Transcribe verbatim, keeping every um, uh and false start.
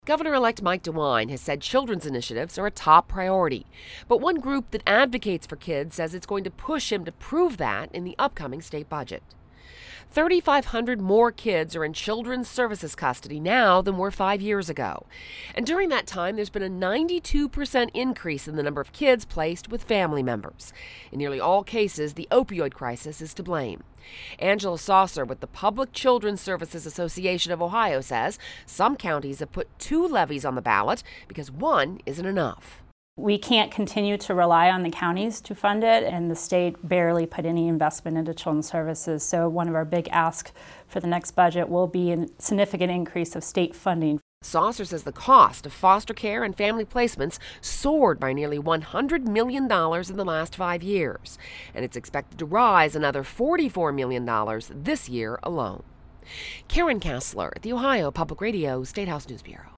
Governor-elect Mike DeWine has said children's initiatives are a top priority. But one group that advocates for kids says it's going to push him to prove that in the upcoming state budget. three thousand five hundred more kids are in children's services custody now than were five years ago. And during that time, there's been a ninety-two percent increase in the number of kids placed with family members. In nearly all cases, the opioid crisis is to blame. Angela Saucer with the Public Children's Services Association of Ohio says some counties have put two levies on the ballot because one isn't enough. We can't continue to rely on the counties to fund it, and the state barely put any investment into children's services. So one of our big asks for the next budget will be a significant increase of state funding. Saucer says the cost of foster care and family placements soared by nearly one hundred million dollars in the last five years, and it's expected to rise another forty-four million dollars this year alone. Karen Kessler at the Ohio Public Radio State House News Bureau.